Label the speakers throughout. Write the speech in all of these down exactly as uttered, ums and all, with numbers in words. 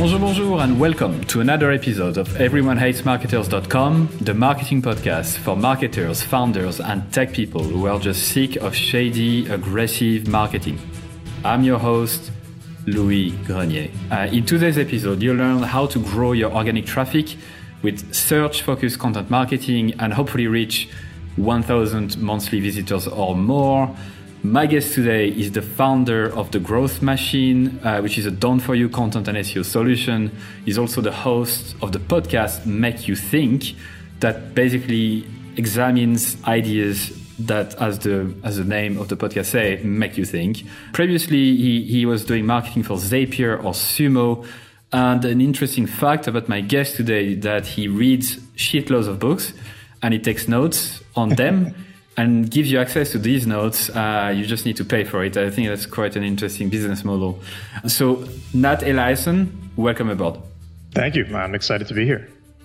Speaker 1: Bonjour, bonjour, and welcome to another episode of everyone hates marketers dot com, the marketing podcast for marketers, founders, and tech people who are just sick of shady, aggressive marketing. I'm your host, Louis Grenier. Uh, in today's episode, you'll learn how to grow your organic traffic with search-focused content marketing and hopefully reach one thousand monthly visitors or more. My guest today is the founder of The Growth Machine, uh, which is a done-for-you content and S E O solution. He's also the host of the podcast Make You Think, that basically examines ideas that, as the as the name of the podcast say, make you think. Previously, he, he was doing marketing for Zapier or Sumo. And an interesting fact about my guest today is that he reads shitloads of books and he takes notes on them. And gives you access to these notes. Uh, you just need to pay for it. I think that's quite an interesting business model. So, Nat Eliason, welcome aboard.
Speaker 2: Thank you. I'm excited to be here.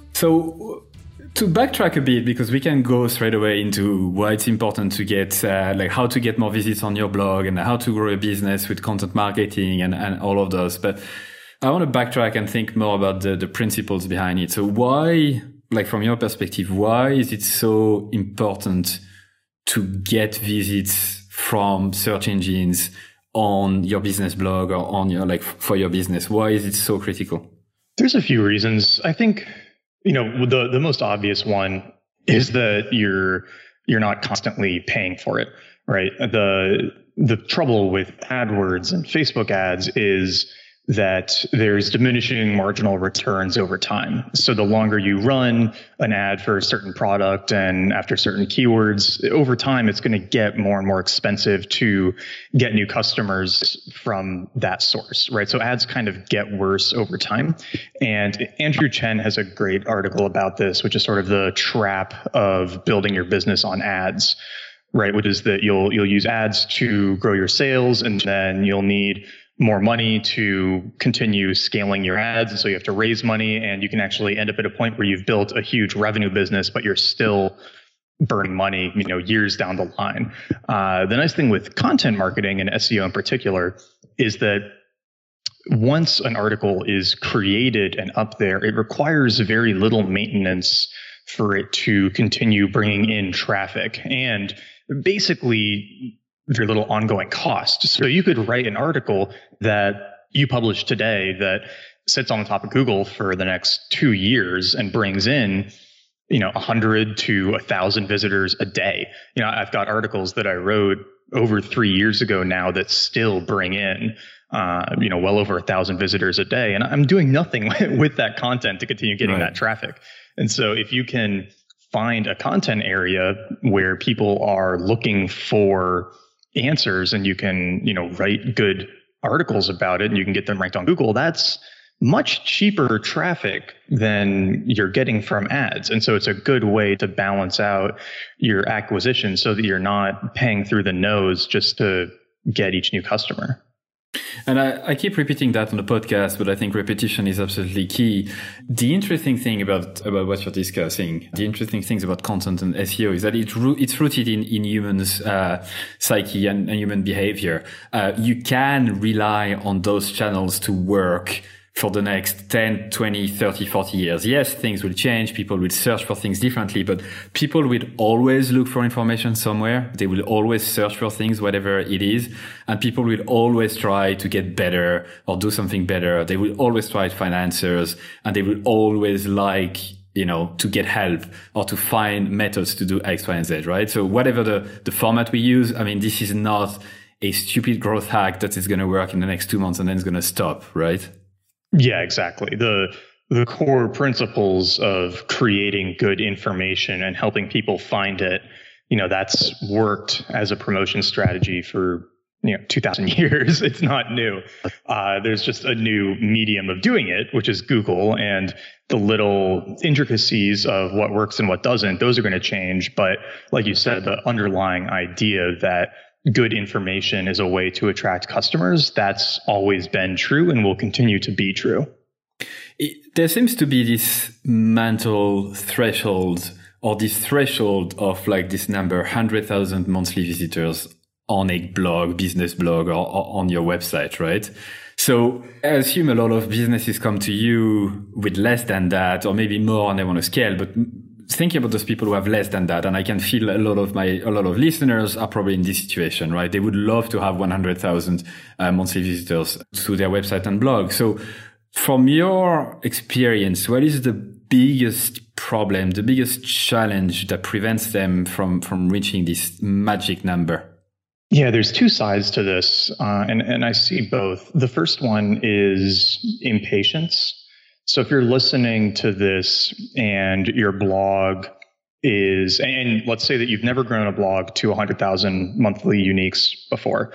Speaker 1: So, to backtrack a bit, because we can go straight away into why it's important to get, uh, like how to get more visits on your blog and how to grow a business with content marketing and, and all of those. But I want to backtrack and think more about the, the principles behind it. So, why, like from your perspective, why is it so important to get visits from search engines on your business blog or on your, like for your business? Why is it so critical?
Speaker 2: There's a few reasons. I think, you know, the, the most obvious one is that you're, you're not constantly paying for it, right? The, the trouble with AdWords and Facebook ads is that there's diminishing marginal returns over time. So the longer you run an ad for a certain product and after certain keywords, over time, it's going to get more and more expensive to get new customers from that source, right? So ads kind of get worse over time. And Andrew Chen has a great article about this, which is sort of the trap of building your business on ads, right? Which is that you'll, you'll use ads to grow your sales, and then you'll need more money to continue scaling your ads. And so you have to raise money, and you can actually end up at a point where you've built a huge revenue business, but you're still burning money, you know, years down the line. Uh, the nice thing with content marketing and S E O in particular is that once an article is created and up there, it requires very little maintenance for it to continue bringing in traffic, and basically very little ongoing cost. So you could write an article that you publish today that sits on the top of Google for the next two years and brings in, you know, a hundred to a thousand visitors a day. You know, I've got articles that I wrote over three years ago now that still bring in, uh, you know, well over a thousand visitors a day. And I'm doing nothing with that content to continue getting right. that traffic. And so if you can find a content area where people are looking for answers, and you can, you know, write good articles about it and you can get them ranked on Google, that's much cheaper traffic than you're getting from ads. And so it's a good way to balance out your acquisition so that you're not paying through the nose just to get each new customer.
Speaker 1: And I, I keep repeating that on the podcast, but I think repetition is absolutely key. The interesting thing about, about what you're discussing, the interesting things about content and S E O is that it, it's rooted in, in humans' uh, psyche and, and human behavior. Uh, you can rely on those channels to work for the next ten, twenty, thirty, forty years. Yes, things will change. People will search for things differently, but people will always look for information somewhere. They will always search for things, whatever it is. And people will always try to get better or do something better. They will always try to find answers, and they will always like, you know, to get help or to find methods to do X, Y, and Z, right? So whatever the, the format we use, I mean, this is not a stupid growth hack that is going to work in the next two months and then it's going to stop, right?
Speaker 2: Yeah, exactly. The the core principles of creating good information and helping people find it, you know, that's worked as a promotion strategy for, you know, two thousand years. It's not new. Uh, there's just a new medium of doing it, which is Google, and the little intricacies of what works and what doesn't, those are going to change. But like you said, the underlying idea that good information is a way to attract customers, that's always been true and will continue to be true.
Speaker 1: It, there seems to be this mental threshold or this threshold of like this number, one hundred thousand monthly visitors on a blog, business blog, or, or on your website, right? So I assume a lot of businesses come to you with less than that, or maybe more, and they want to scale. But thinking about those people who have less than that, and I can feel a lot of my, a lot of listeners are probably in this situation, right? They would love to have one hundred thousand uh, monthly visitors to their website and blog. So from your experience, what is the biggest problem, the biggest challenge that prevents them from, from reaching this magic number?
Speaker 2: Yeah, there's two sides to this, uh, and, and I see both. The first one is impatience. So if you're listening to this and your blog is, and let's say that you've never grown a blog to one hundred thousand monthly uniques before.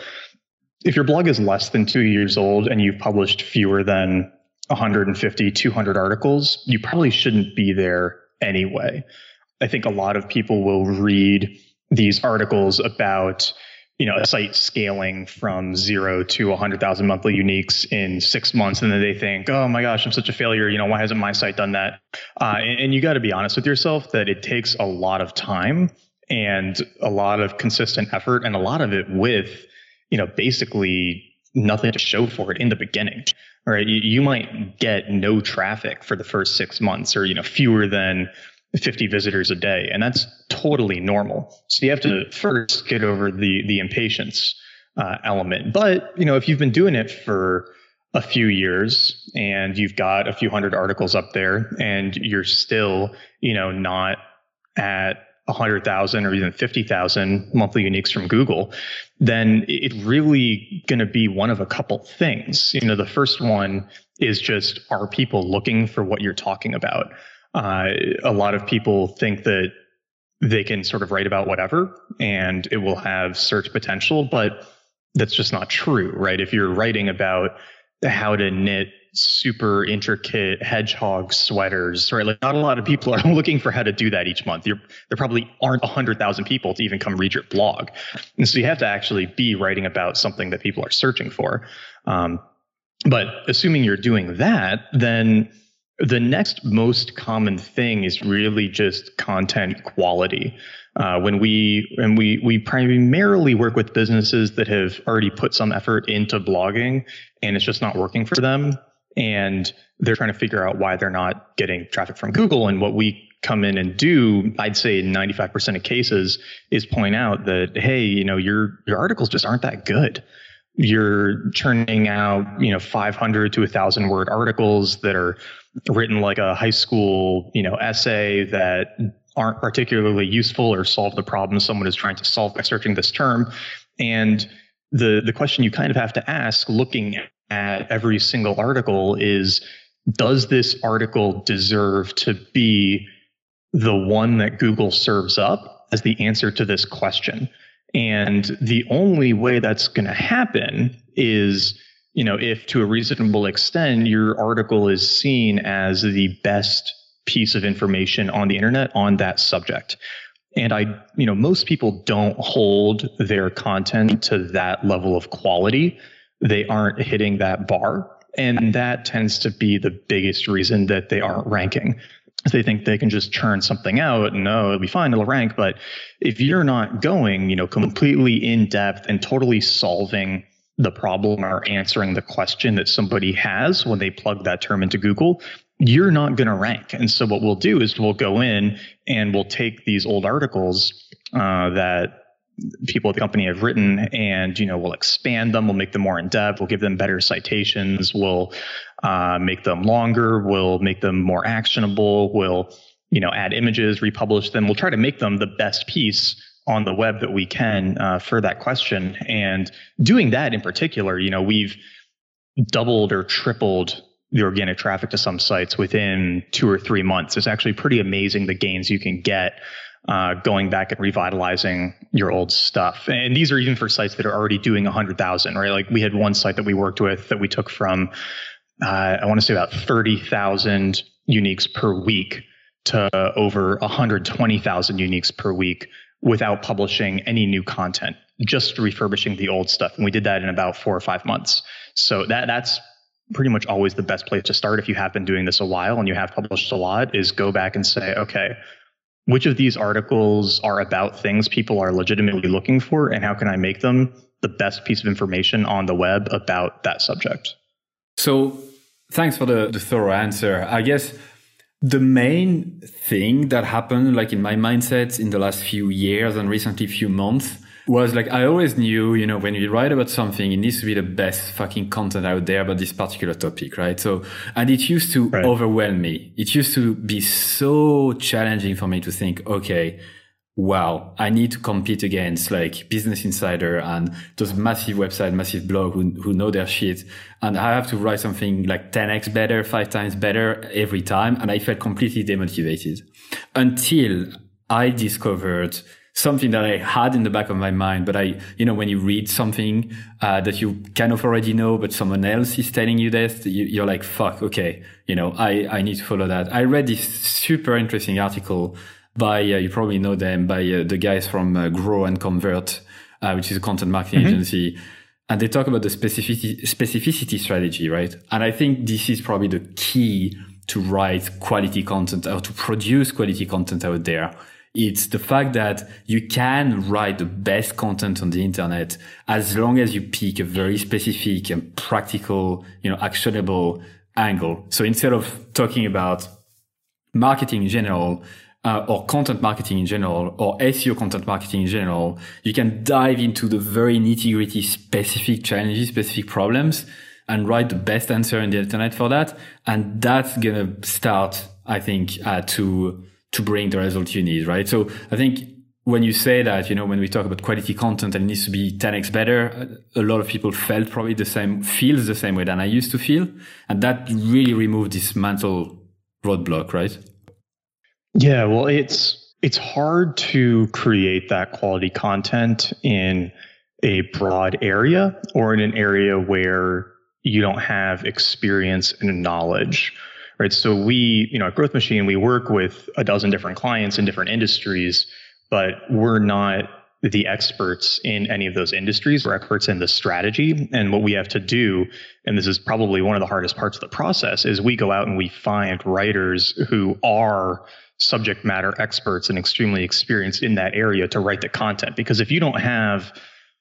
Speaker 2: If your blog is less than two years old and you've published fewer than one hundred fifty, two hundred articles, you probably shouldn't be there anyway. I think a lot of people will read these articles about, you know, a site scaling from zero to one hundred thousand monthly uniques in six months. And then they think, oh my gosh, I'm such a failure. You know, why hasn't my site done that? Uh, and, and you got to be honest with yourself that it takes a lot of time and a lot of consistent effort, and a lot of it with, you know, basically nothing to show for it in the beginning. All right. You, you might get no traffic for the first six months or, you know, fewer than fifty visitors a day. And that's totally normal. So you have to first get over the, the impatience uh, element. But, you know, if you've been doing it for a few years and you've got a few hundred articles up there and you're still, you know, not at one hundred thousand or even fifty thousand monthly uniques from Google, then it's really going to be one of a couple things. You know, the first one is just, are people looking for what you're talking about? Uh, a lot of people think that they can sort of write about whatever and it will have search potential, but that's just not true, right? If you're writing about how to knit super intricate hedgehog sweaters, right? Like, not a lot of people are looking for how to do that each month. You're, there probably aren't one hundred thousand people to even come read your blog. And so you have to actually be writing about something that people are searching for. Um, but assuming you're doing that, then the next most common thing is really just content quality. Uh, when we and we we primarily work with businesses that have already put some effort into blogging and it's just not working for them, and they're trying to figure out why they're not getting traffic from Google. And what we come in and do, I'd say ninety-five percent of cases, is point out that, hey, you know, your your articles just aren't that good. You're churning out, you know, five hundred to one thousand word articles that are written like a high school, you know, essay that aren't particularly useful or solve the problem someone is trying to solve by searching this term. And the the question you kind of have to ask, looking at every single article, is, does this article deserve to be the one that Google serves up as the answer to this question? And the only way that's going to happen is, you know, if to a reasonable extent your article is seen as the best piece of information on the internet on that subject. And I, you know, most people don't hold their content to that level of quality. They aren't hitting that bar. And that tends to be the biggest reason that they aren't ranking. They think they can just churn something out and, oh, it'll be fine, it'll rank. But if you're not going, you know, completely in depth and totally solving the problem or answering the question that somebody has when they plug that term into Google, you're not going to rank. And so what we'll do is we'll go in and we'll take these old articles uh, that people at the company have written, and, you know, we'll expand them, we'll make them more in depth, we'll give them better citations, we'll uh, make them longer, we'll make them more actionable, we'll, you know, add images, republish them. We'll try to make them the best piece on the web that we can uh, for that question. And doing that in particular, you know, we've doubled or tripled the organic traffic to some sites within two or three months. It's actually pretty amazing the gains you can get uh, going back and revitalizing your old stuff. And these are even for sites that are already doing one hundred thousand, right? Like, we had one site that we worked with that we took from, uh, I want to say about thirty thousand uniques per week to over one hundred twenty thousand uniques per week without publishing any new content, just refurbishing the old stuff. And we did that in about four or five months. So that that's pretty much always the best place to start if you have been doing this a while and you have published a lot, is go back and say, okay, which of these articles are about things people are legitimately looking for, and how can I make them the best piece of information on the web about that subject?
Speaker 1: So thanks for the, the thorough answer. I guess the main thing that happened, like in my mindset in the last few years and recently few months, was like, I always knew, you know, when you write about something, it needs to be the best fucking content out there about this particular topic, right? So, and it used to right. overwhelm me. It used to be so challenging for me to think, okay, wow, I need to compete against like Business Insider and those massive websites, massive blog who, who know their shit. And I have to write something like ten x better, five times better every time. And I felt completely demotivated until I discovered something that I had in the back of my mind. But I, you know, when you read something uh, that you kind of already know, but someone else is telling you this, you, you're like, fuck, okay, you know, I, I need to follow that. I read this super interesting article by, uh, you probably know them, by uh, the guys from uh, Grow and Convert, uh, which is a content marketing mm-hmm. agency. And they talk about the specificity, specificity strategy, right? And I think this is probably the key to write quality content or to produce quality content out there. It's the fact that you can write the best content on the internet as long as you pick a very specific and practical, you know, actionable angle. So instead of talking about marketing in general, uh, or content marketing in general, or S E O content marketing in general, you can dive into the very nitty-gritty specific challenges, specific problems, and write the best answer on the internet for that. And that's going to start, I think, uh, to to bring the result you need, right? So I think when you say that, you know, when we talk about quality content and it needs to be ten x better, a lot of people felt probably the same, feels the same way than I used to feel. And that really removed this mental roadblock, right?
Speaker 2: Yeah, well, it's, it's hard to create that quality content in a broad area or in an area where you don't have experience and knowledge. Right. So we, you know, at Growth Machine, we work with a dozen different clients in different industries, but we're not the experts in any of those industries. We're experts in the strategy. And what we have to do, and this is probably one of the hardest parts of the process, is we go out and we find writers who are subject matter experts and extremely experienced in that area to write the content. Because if you don't have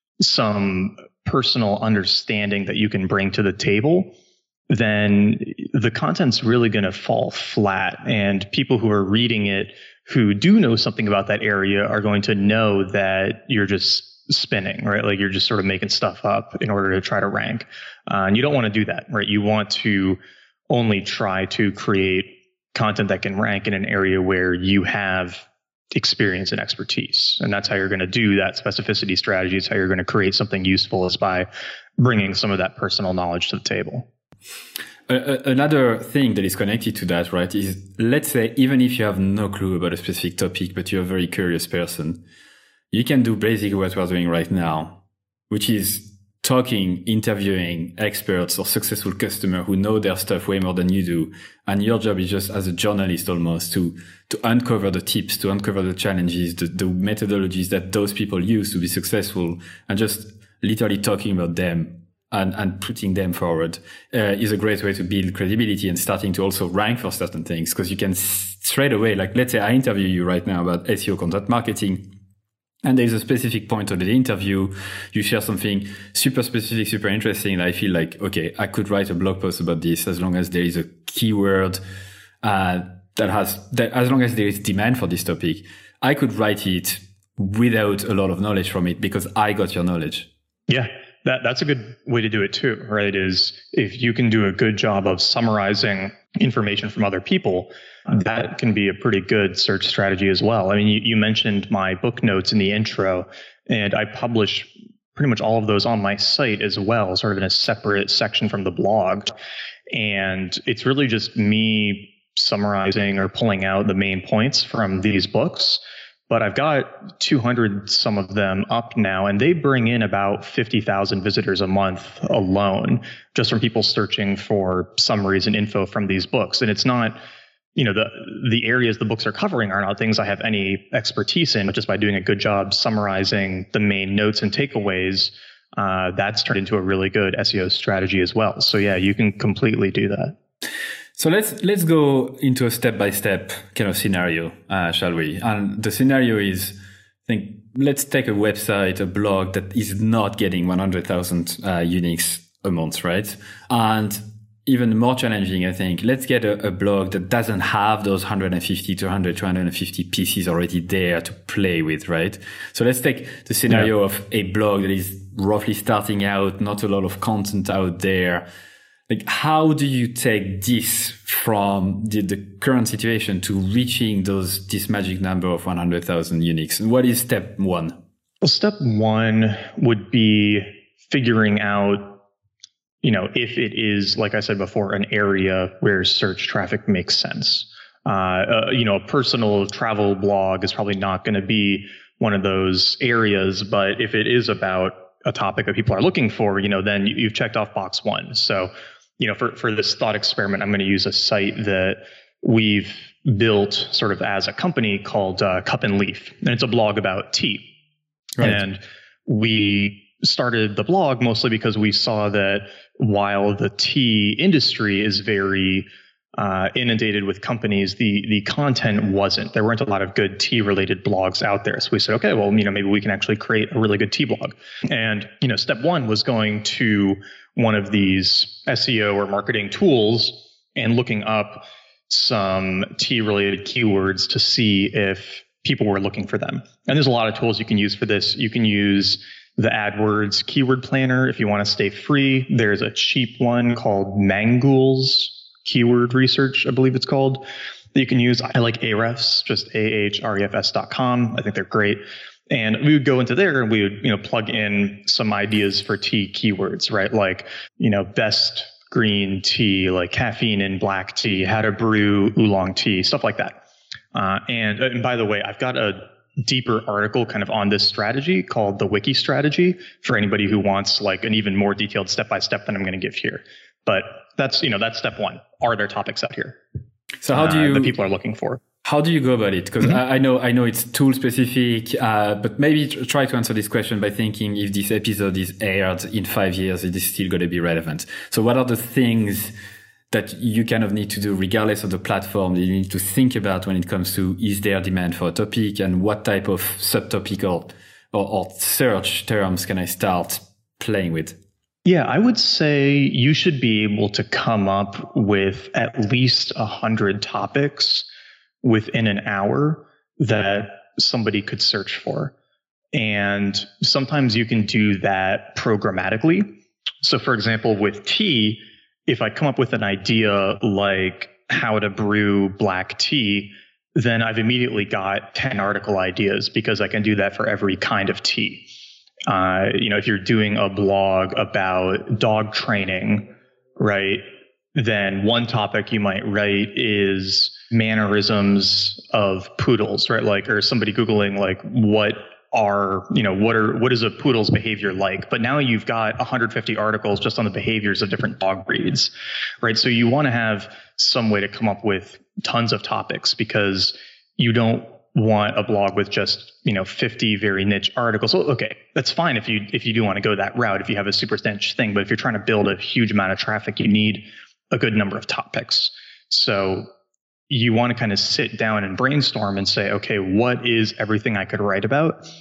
Speaker 2: some personal understanding that you can bring to the table, then the content's really going to fall flat. And people who are reading it who do know something about that area are going to know that you're just spinning, right? Like you're just sort of making stuff up in order to try to rank. Uh, and you don't want to do that, right? You want to only try to create content that can rank in an area where you have experience and expertise. And that's how you're going to do that specificity strategy. It's how you're going to create something useful, is by bringing some of that personal knowledge to the table.
Speaker 1: Another thing that is connected to that, right, is let's say even if you have no clue about a specific topic, but you're a very curious person, you can do basically what we're doing right now, which is talking, interviewing experts or successful customers who know their stuff way more than you do. And your job is just as a journalist almost to, to uncover the tips, to uncover the challenges, the, the methodologies that those people use to be successful, and just literally talking about them. And, and putting them forward uh, is a great way to build credibility and starting to also rank for certain things, because you can s- straight away, like let's say I interview you right now about S E O content marketing, and there's a specific point of the interview, you share something super specific, super interesting, and I feel like, okay, I could write a blog post about this as long as there is a keyword uh, that has, that as long as there is demand for this topic, I could write it without a lot of knowledge from it because I got your knowledge.
Speaker 2: Yeah. That that's a good way to do it too, right? Is if you can do a good job of summarizing information from other people, that can be a pretty good search strategy as well. I mean, you, you mentioned my book notes in the intro, and I publish pretty much all of those on my site as well, sort of in a separate section from the blog. And it's really just me summarizing or pulling out the main points from these books. But I've got two hundred some of them up now, and they bring in about fifty thousand visitors a month alone, just from people searching for summaries and info from these books. And it's not, you know, the the areas the books are covering are not things I have any expertise in, but just by doing a good job summarizing the main notes and takeaways, uh, that's turned into a really good S E O strategy as well. So yeah, you can completely do that.
Speaker 1: So let's let's go into a step-by-step kind of scenario, uh, shall we? And the scenario is, I think, let's take a website, a blog that is not getting one hundred thousand uh, uniques a month, right? And even more challenging, I think, let's get a, a blog that doesn't have those one hundred fifty, two hundred, two hundred fifty pieces already there to play with, right? So let's take the scenario yeah. of a blog that is roughly starting out, not a lot of content out there. Like, how do you take this from the, the current situation to reaching those this magic number of one hundred thousand uniques? And what is step one?
Speaker 2: Well, step one would be figuring out, you know, if it is, like I said before, an area where search traffic makes sense. Uh, uh, you know, a personal travel blog is probably not going to be one of those areas, but if it is about a topic that people are looking for, you know, then you've checked off box one. So, you know, for, for this thought experiment, I'm going to use a site that we've built sort of as a company called uh, Cup and Leaf. And it's a blog about tea. Right. And we started the blog mostly because we saw that while the tea industry is very uh, inundated with companies, the the content wasn't. There weren't a lot of good tea related blogs out there. So we said, okay, well, you know, maybe we can actually create a really good tea blog. And, you know, step one was going to one of these S E O or marketing tools and looking up some tea related keywords to see if people were looking for them. And there's a lot of tools you can use for this. You can use the AdWords keyword planner if you want to stay free. There's a cheap one called Mangools Keyword Research, I believe it's called, that you can use. I like Ahrefs, just A H R E F S dot com. I think they're great. And we would go into there and we would, you know, plug in some ideas for tea keywords, right? Like, you know, best green tea, like caffeine in black tea, how to brew oolong tea, stuff like that. Uh, and, and by the way, I've got a deeper article kind of on this strategy called the Wiki Strategy for anybody who wants like an even more detailed step-by-step than I'm going to give here. But that's, you know, that's step one. Are there topics out here?
Speaker 1: So how do you,
Speaker 2: uh, that people are looking for?
Speaker 1: How do you go about it? Because mm-hmm. I, I know I know it's tool specific, uh, but maybe try to answer this question by thinking if this episode is aired in five years, it is still going to be relevant. So what are the things that you kind of need to do regardless of the platform that you need to think about when it comes to is there demand for a topic and what type of subtopic or, or, or search terms can I start playing with?
Speaker 2: Yeah, I would say you should be able to come up with at least a hundred topics within an hour that somebody could search for. And sometimes you can do that programmatically. So for example, with tea, if I come up with an idea like how to brew black tea, then I've immediately got ten article ideas because I can do that for every kind of tea. Uh, you know, if you're doing a blog about dog training, right, then one topic you might write is mannerisms of poodles, right? Like, or somebody Googling like what are, you know, what are, what is a poodle's behavior like? But now you've got one hundred fifty articles just on the behaviors of different dog breeds, right? So you want to have some way to come up with tons of topics because you don't want a blog with just, you know, fifty very niche articles. So, okay, that's fine if you, if you do want to go that route, if you have a super niche thing, but if you're trying to build a huge amount of traffic, you need a good number of topics. So you want to kind of sit down and brainstorm and say, okay, what is everything I could write about?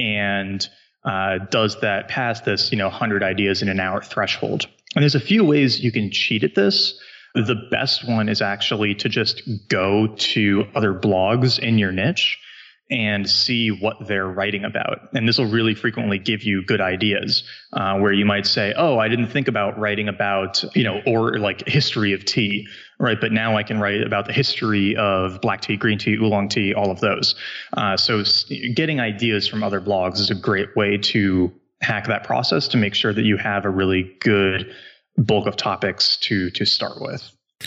Speaker 2: And uh, does that pass this, you know, one hundred ideas in an hour threshold? And there's a few ways you can cheat at this. The best one is actually to just go to other blogs in your niche and see what they're writing about. And this will really frequently give you good ideas uh, where you might say, oh, I didn't think about writing about, you know, or like history of tea, right? But now I can write about the history of black tea, green tea, oolong tea, all of those. Uh, so getting ideas from other blogs is a great way to hack that process to make sure that you have a really good bulk of topics to to start with.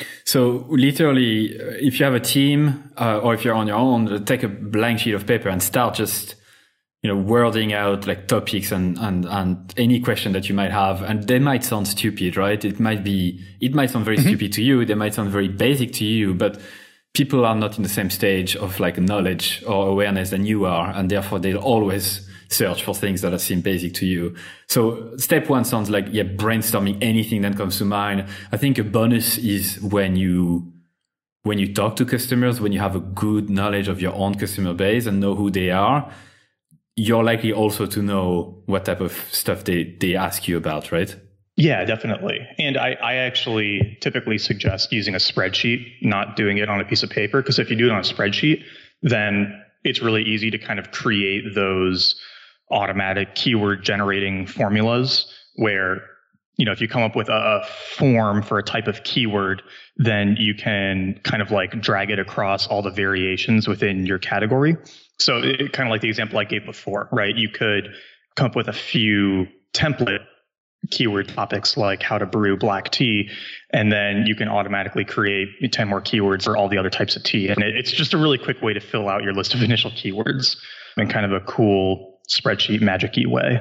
Speaker 1: So literally, if you have a team uh, or if you're on your own, take a blank sheet of paper and start just, you know, wording out like topics and, and, and any question that you might have. And they might sound stupid, right? It might be, it might sound very mm-hmm. stupid to you. They might sound very basic to you, but people are not in the same stage of like knowledge or awareness than you are. And therefore they'll always search for things that seem basic to you. So step one sounds like, yeah, brainstorming anything that comes to mind. I think a bonus is when you, when you talk to customers, when you have a good knowledge of your own customer base and know who they are, you're likely also to know what type of stuff they, they ask you about, right?
Speaker 2: Yeah, definitely. And I, I actually typically suggest using a spreadsheet, not doing it on a piece of paper, because if you do it on a spreadsheet, then it's really easy to kind of create those automatic keyword generating formulas where, you know, if you come up with a form for a type of keyword, then you can kind of like drag it across all the variations within your category. So it, kind of like the example I gave before, right? You could come up with a few template keyword topics like how to brew black tea, and then you can automatically create ten more keywords for all the other types of tea. And it, it's just a really quick way to fill out your list of initial keywords in kind of a cool spreadsheet magic-y way.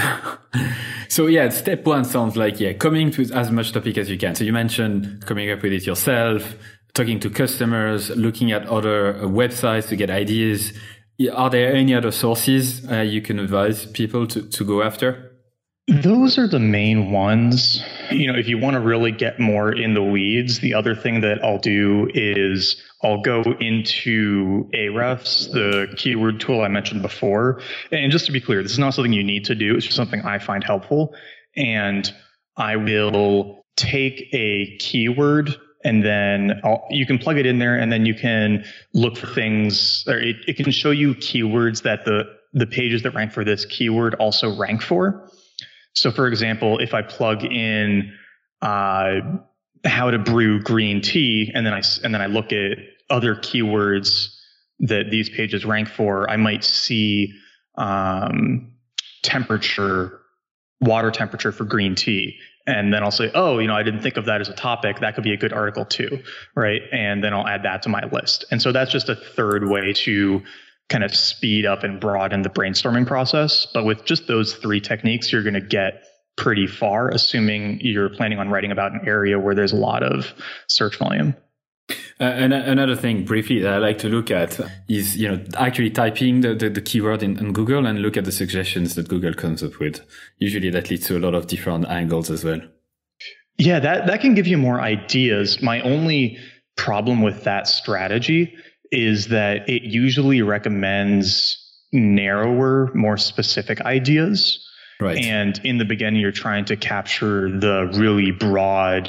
Speaker 1: So yeah, step one sounds like, yeah, coming to as much topic as you can. So you mentioned coming up with it yourself, talking to customers, looking at other uh, websites to get ideas. Are there any other sources uh, you can advise people to, to go after?
Speaker 2: Those are the main ones. You know, if you want to really get more in the weeds, the other thing that I'll do is I'll go into Ahrefs, the keyword tool I mentioned before. And just to be clear, this is not something you need to do. It's just something I find helpful. And I will take a keyword and then I'll, you can plug it in there, and then you can look for things, or it, it can show you keywords that the, the pages that rank for this keyword also rank for. So for example, if I plug in uh, how to brew green tea, and then I and then I look at other keywords that these pages rank for, I might see um, temperature, water temperature for green tea. And then I'll say, oh, you know, I didn't think of that as a topic. That could be a good article too, right? And then I'll add that to my list. And so that's just a third way to kind of speed up and broaden the brainstorming process. But with just those three techniques, you're going to get pretty far, assuming you're planning on writing about an area where there's a lot of search volume.
Speaker 1: Uh, and another thing briefly that I like to look at is, you know, actually typing the, the, the keyword in, in Google and look at the suggestions that Google comes up with. Usually that leads to a lot of different angles as well.
Speaker 2: Yeah, that, that can give you more ideas. My only problem with that strategy is that it usually recommends narrower, more specific ideas.
Speaker 1: Right.
Speaker 2: And in the beginning, you're trying to capture the really broad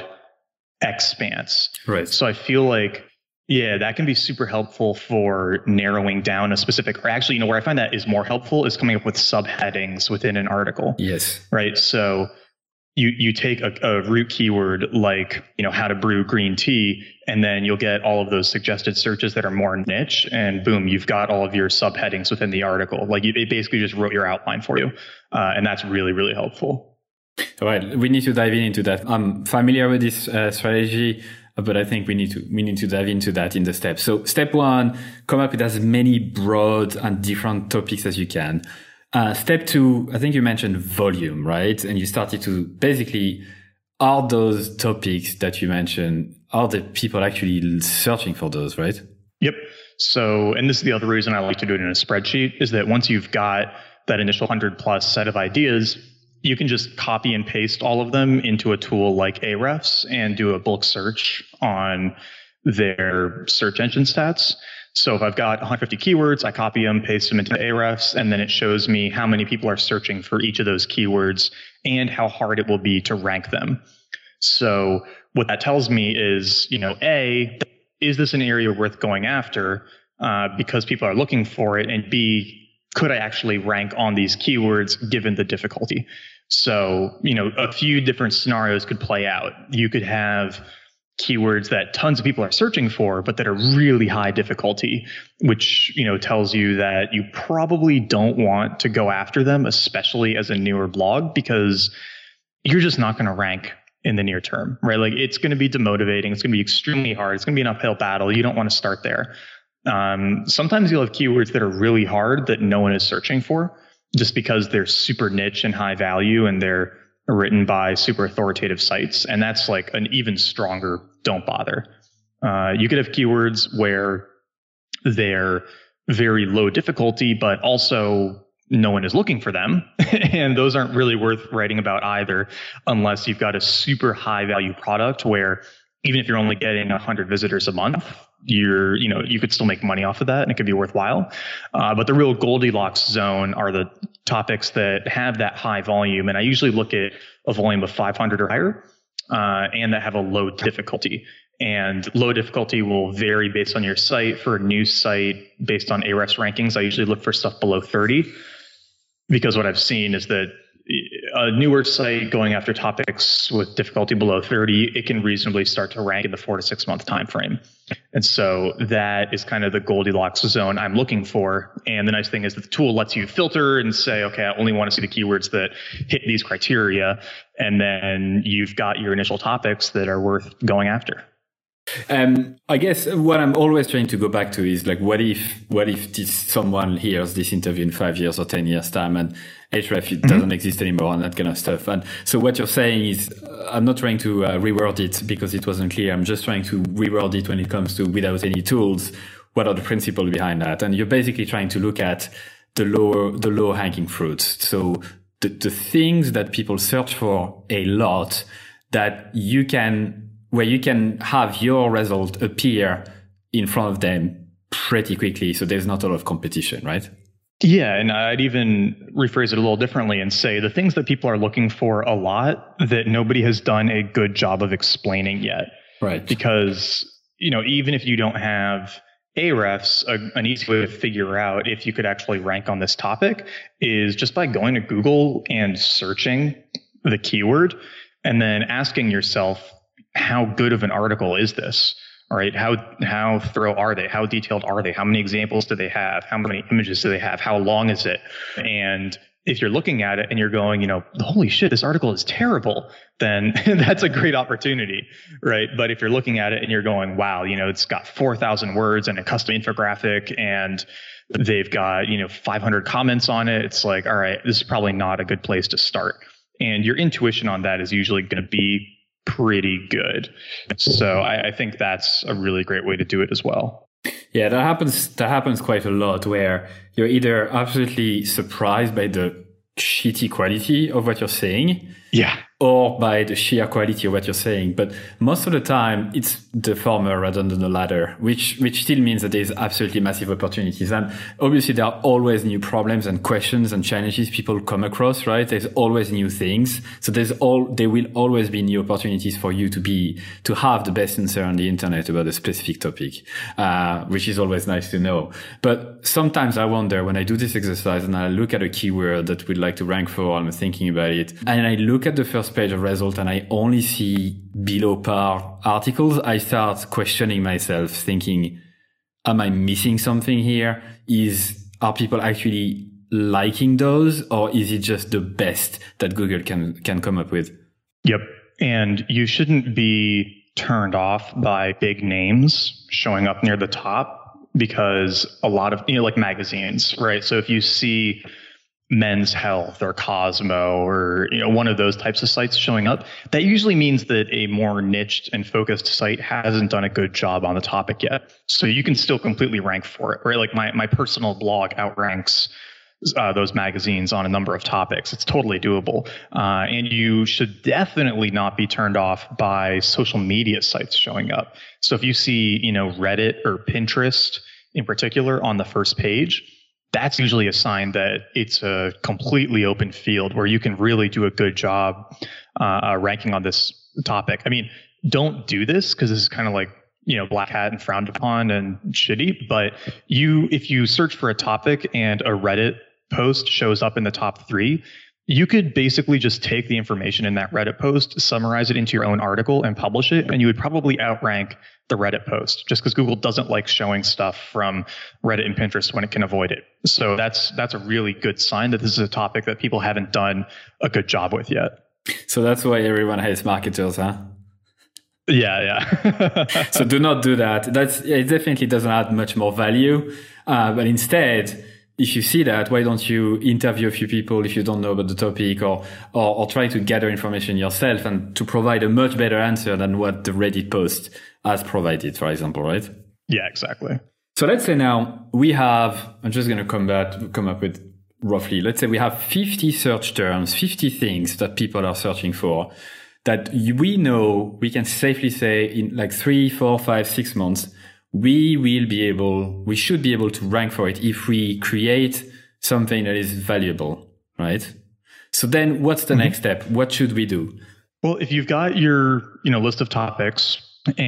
Speaker 2: expanse.
Speaker 1: Right.
Speaker 2: So I feel like, yeah, that can be super helpful for narrowing down a specific, or actually, you know, where I find that is more helpful is coming up with subheadings within an article.
Speaker 1: Yes.
Speaker 2: Right. So you, you take a, a root keyword like, you know, how to brew green tea, and then you'll get all of those suggested searches that are more niche, and boom, you've got all of your subheadings within the article. Like you, it basically just wrote your outline for you. Uh, and that's really, really helpful.
Speaker 1: All right, we need to dive in into that. I'm familiar with this uh, strategy, but I think we need to we need to dive into that in the steps. So, step one: come up with as many broad and different topics as you can. Uh, step two: I think you mentioned volume, right? And you started to basically, are those topics that you mentioned, are the people actually searching for those, right?
Speaker 2: Yep. So, and this is the other reason I like to do it in a spreadsheet, is that once you've got that initial one hundred plus set of ideas, you can just copy and paste all of them into a tool like Ahrefs and do a bulk search on their search engine stats. So if I've got one hundred fifty keywords, I copy them, paste them into Ahrefs, and then it shows me how many people are searching for each of those keywords and how hard it will be to rank them. So what that tells me is, you know, A, is this an area worth going after uh, because people are looking for it? And B, could I actually rank on these keywords given the difficulty? So, you know, a few different scenarios could play out. You could have keywords that tons of people are searching for, but that are really high difficulty, which, you know, tells you that you probably don't want to go after them, especially as a newer blog, because you're just not going to rank in the near term, right? Like it's going to be demotivating. It's going to be extremely hard. It's going to be an uphill battle. You don't want to start there. Um, sometimes you'll have keywords that are really hard that no one is searching for just because they're super niche and high value and they're written by super authoritative sites. And that's like an even stronger don't bother. Uh, you could have keywords where they're very low difficulty, but also no one is looking for them. And those aren't really worth writing about either, unless you've got a super high value product where even if you're only getting one hundred visitors a month, you're, you know, you could still make money off of that and it could be worthwhile. Uh, but the real Goldilocks zone are the topics that have that high volume. And I usually look at a volume of five hundred or higher, uh, and that have a low difficulty. And low difficulty will vary based on your site. For a new site, based on Ahrefs rankings, I usually look for stuff below thirty, because what I've seen is that a newer site going after topics with difficulty below thirty, it can reasonably start to rank in the four to six month time frame. And so that is kind of the Goldilocks zone I'm looking for. And the nice thing is that the tool lets you filter and say, okay, I only want to see the keywords that hit these criteria. And then you've got your initial topics that are worth going after.
Speaker 1: Um, I guess what I'm always trying to go back to is like, what if, what if this, someone hears this interview in five years or ten years time and Ahrefs it doesn't mm-hmm. exist anymore and that kind of stuff. And so what you're saying is, uh, I'm not trying to uh, reword it because it wasn't clear. I'm just trying to reword it when it comes to without any tools. What are the principles behind that? And you're basically trying to look at the low, the low hanging fruits. So the, the things that people search for a lot that you can, where you can have your result appear in front of them pretty quickly. So there's not a lot of competition, right?
Speaker 2: Yeah. And I'd even rephrase it a little differently and say the things that people are looking for a lot that nobody has done a good job of explaining yet.
Speaker 1: Right.
Speaker 2: Because, you know, even if you don't have Ahrefs, a, an easy way to figure out if you could actually rank on this topic is just by going to Google and searching the keyword and then asking yourself, how good of an article is this? All right. How, how thorough are they? How detailed are they? How many examples do they have? How many images do they have? How long is it? And if you're looking at it and you're going, you know, holy shit, this article is terrible, then that's a great opportunity. Right. But if you're looking at it and you're going, wow, you know, it's got four thousand words and a custom infographic and they've got, you know, five hundred comments on it. It's like, all right, this is probably not a good place to start. And your intuition on that is usually going to be pretty good. So I, I think that's a really great way to do it as well.
Speaker 1: Yeah, that happens. That happens quite a lot where you're either absolutely surprised by the shitty quality of what you're saying.
Speaker 2: Yeah.
Speaker 1: Or by the sheer quality of what you're saying. But most of the time, it's the former rather than the latter, which which still means that there's absolutely massive opportunities. And obviously, there are always new problems and questions and challenges people come across, right? There's always new things. So there's all there will always be new opportunities for you to be to have the best answer on the internet about a specific topic, uh, which is always nice to know. But sometimes I wonder when I do this exercise and I look at a keyword that we'd like to rank for, and I'm thinking about it, and I look at the first page of result and I only see below par articles, I start questioning myself, thinking, am I missing something here? Is, are people actually liking those, or is it just the best that Google can, can come up with?
Speaker 2: Yep. And you shouldn't be turned off by big names showing up near the top, because a lot of, you know, like magazines, right? So if you see Men's Health or Cosmo or, you know, one of those types of sites showing up, that usually means that a more niched and focused site hasn't done a good job on the topic yet. So you can still completely rank for it, right? Like my, my personal blog outranks uh, those magazines on a number of topics. It's totally doable. Uh, and you should definitely not be turned off by social media sites showing up. So if you see, you know, Reddit or Pinterest in particular on the first page, that's usually a sign that it's a completely open field where you can really do a good job uh, uh, ranking on this topic. I mean, don't do this because this is kind of like, you know, black hat and frowned upon and shitty. But you, if you search for a topic and a Reddit post shows up in the top three, you could basically just take the information in that Reddit post, summarize it into your own article and publish it. And you would probably outrank the Reddit post just because Google doesn't like showing stuff from Reddit and Pinterest when it can avoid it. So that's, that's a really good sign that this is a topic that people haven't done a good job with yet.
Speaker 1: So that's why everyone hates marketers, huh?
Speaker 2: Yeah, yeah.
Speaker 1: So do not do that. That's, it definitely doesn't add much more value. Uh, but instead, if you see that, why don't you interview a few people if you don't know about the topic, or, or, or try to gather information yourself and to provide a much better answer than what the Reddit post has provided, for example, right?
Speaker 2: Yeah, exactly.
Speaker 1: So let's say now we have, I'm just going to come back, come up with roughly, let's say we have fifty search terms, fifty things that people are searching for, that we know we can safely say in like three, four, five, six months, we will be able, we should be able to rank for it if we create something that is valuable, right? So then what's the mm-hmm. next step? What should we do?
Speaker 2: Well, if you've got your, you know, list of topics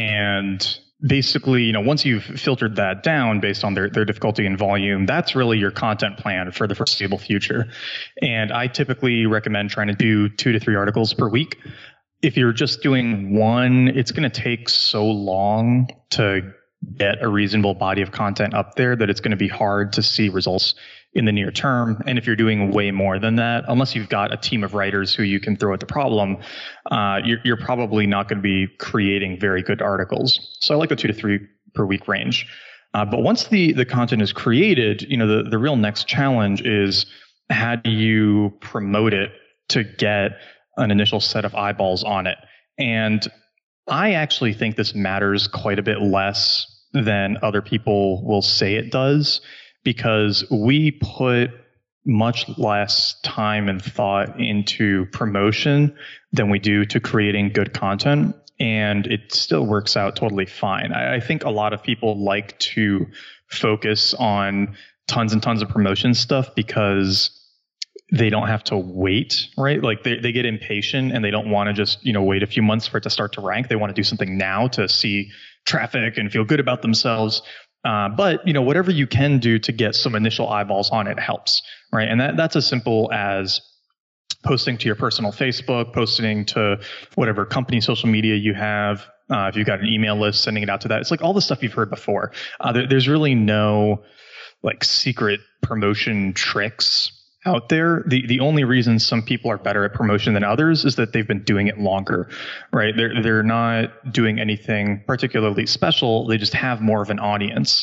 Speaker 2: and basically, you know, once you've filtered that down based on their, their difficulty and volume, that's really your content plan for the foreseeable future. And I typically recommend trying to do two to three articles per week. If you're just doing one, it's going to take so long to get a reasonable body of content up there that it's going to be hard to see results in the near term. And if you're doing way more than that, unless you've got a team of writers who you can throw at the problem, uh, you're, you're probably not going to be creating very good articles. So I like the two to three per week range. Uh, but once the, the content is created, you know, the, the real next challenge is how do you promote it to get an initial set of eyeballs on it? And I actually think this matters quite a bit less than other people will say it does, because we put much less time and thought into promotion than we do to creating good content. And it still works out totally fine. I, I think a lot of people like to focus on tons and tons of promotion stuff because they don't have to wait, right? Like they, they get impatient and they don't want to just, you know, wait a few months for it to start to rank. They want to do something now to see traffic and feel good about themselves. Uh, but, you know, whatever you can do to get some initial eyeballs on it helps, right? And that, that's as simple as posting to your personal Facebook, posting to whatever company social media you have. Uh, if you've got an email list, sending it out to that. It's like all the stuff you've heard before. Uh, there, there's really no like secret promotion tricks out there. The the only reason some people are better at promotion than others is that they've been doing it longer, right? They're they're not doing anything particularly special. They just have more of an audience.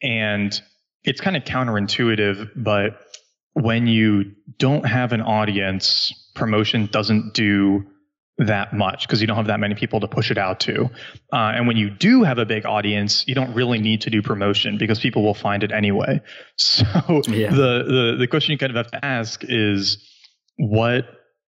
Speaker 2: And it's kind of counterintuitive, but when you don't have an audience, promotion doesn't do that much because you don't have that many people to push it out to. Uh, and when you do have a big audience, you don't really need to do promotion because people will find it anyway. So yeah. the, the, the question you kind of have to ask is, what